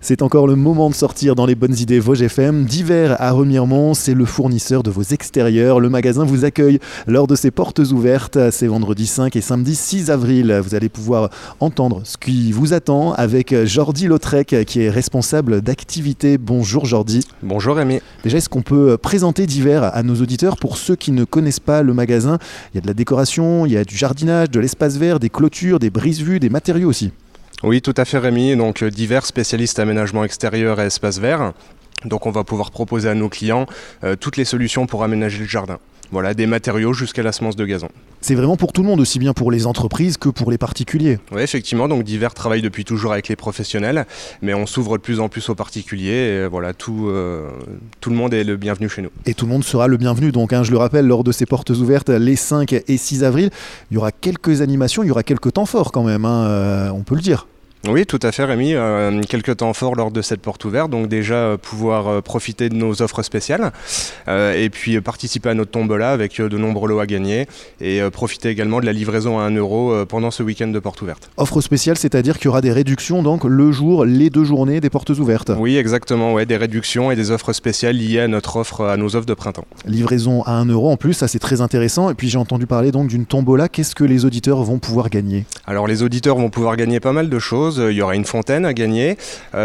C'est encore le moment de sortir dans les bonnes idées Vosges FM. Divers à Remiremont, c'est le fournisseur de vos extérieurs. Le magasin vous accueille lors de ses portes ouvertes. C'est vendredi 5 et samedi 6 avril. Vous allez pouvoir entendre ce qui vous attend avec Jordi Lautrec qui est responsable d'activité. Bonjour Jordi. Bonjour Rémi. Déjà, est-ce qu'on peut présenter Divers à nos auditeurs pour ceux qui ne connaissent pas le magasin? Il y a de la décoration, il y a du jardinage, de l'espace vert, des clôtures, des brises-vues, des matériaux aussi. Oui, tout à fait Rémi. Donc Divers, spécialiste aménagement extérieur et espace vert. Donc on va pouvoir proposer à nos clients toutes les solutions pour aménager le jardin. Voilà, des matériaux jusqu'à la semence de gazon. C'est vraiment pour tout le monde, aussi bien pour les entreprises que pour les particuliers. Oui, effectivement, donc Divers travaille depuis toujours avec les professionnels, mais on s'ouvre de plus en plus aux particuliers. Et voilà, tout le monde est le bienvenu chez nous. Et tout le monde sera le bienvenu, donc je le rappelle, lors de ces portes ouvertes les 5 et 6 avril, il y aura quelques animations, il y aura quelques temps forts quand même, on peut le dire. Oui, tout à fait Rémi, quelques temps forts lors de cette porte ouverte, donc déjà pouvoir profiter de nos offres spéciales et puis participer à notre tombola avec de nombreux lots à gagner et profiter également de la livraison à 1 € pendant ce week-end de porte ouverte. Offre spéciale, c'est-à-dire qu'il y aura des réductions donc le jour, les 2 journées des portes ouvertes. Oui, exactement, ouais, des réductions et des offres spéciales liées à nos offres de printemps. Livraison à 1 € en plus, ça c'est très intéressant. Et puis j'ai entendu parler donc d'une tombola. Qu'est-ce que les auditeurs vont pouvoir gagner? Alors les auditeurs vont pouvoir gagner pas mal de choses. Il y aura une fontaine à gagner,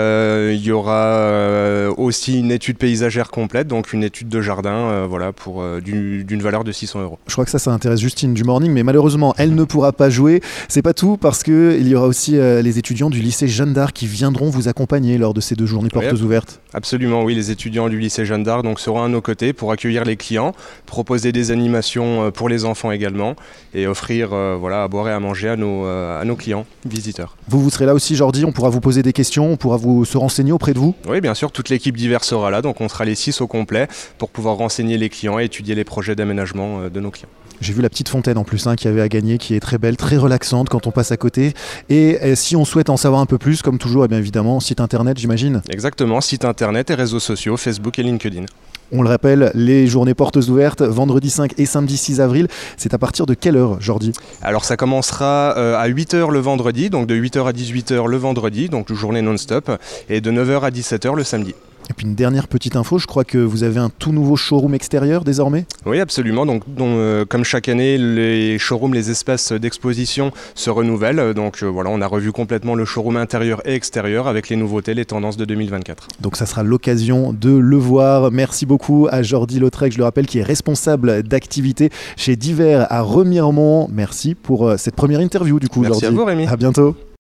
il y aura aussi une étude paysagère complète, donc une étude de jardin pour d'une valeur de 600 €. Je crois que ça intéresse Justine du Morning, mais malheureusement elle ne pourra pas jouer. C'est pas tout, parce qu'il y aura aussi les étudiants du lycée Jeanne d'Arc qui viendront vous accompagner lors de ces 2 journées portes ouvertes. Absolument, oui, les étudiants du lycée Jeanne d'Arc donc, seront à nos côtés pour accueillir les clients, proposer des animations pour les enfants également et offrir à boire et à manger à nos clients visiteurs. Vous serez là aussi Jordi, on pourra vous poser des questions, on pourra se renseigner auprès de vous? Oui, bien sûr, toute l'équipe Divers sera là, donc on sera les 6 au complet pour pouvoir renseigner les clients et étudier les projets d'aménagement de nos clients. J'ai vu la petite fontaine en plus qui avait à gagner, qui est très belle, très relaxante quand on passe à côté. Et si on souhaite en savoir un peu plus, comme toujours, bien évidemment, site internet j'imagine? Exactement, site internet et réseaux sociaux, Facebook et LinkedIn. On le rappelle, les journées portes ouvertes, vendredi 5 et samedi 6 avril, c'est à partir de quelle heure, Jordi? Alors ça commencera à 8h le vendredi, donc de 8h à 18h le vendredi, donc journée non-stop, et de 9h à 17h le samedi. Et puis une dernière petite info, je crois que vous avez un tout nouveau showroom extérieur désormais? Oui, absolument. Donc, comme chaque année, les showrooms, les espaces d'exposition se renouvellent. Donc on a revu complètement le showroom intérieur et extérieur avec les nouveautés, les tendances de 2024. Donc ça sera l'occasion de le voir. Merci beaucoup à Jordi Lautrec, je le rappelle, qui est responsable d'activité chez Divers à Remiremont. Merci pour cette première interview du coup, Merci Jordi. à vous Rémi. À bientôt.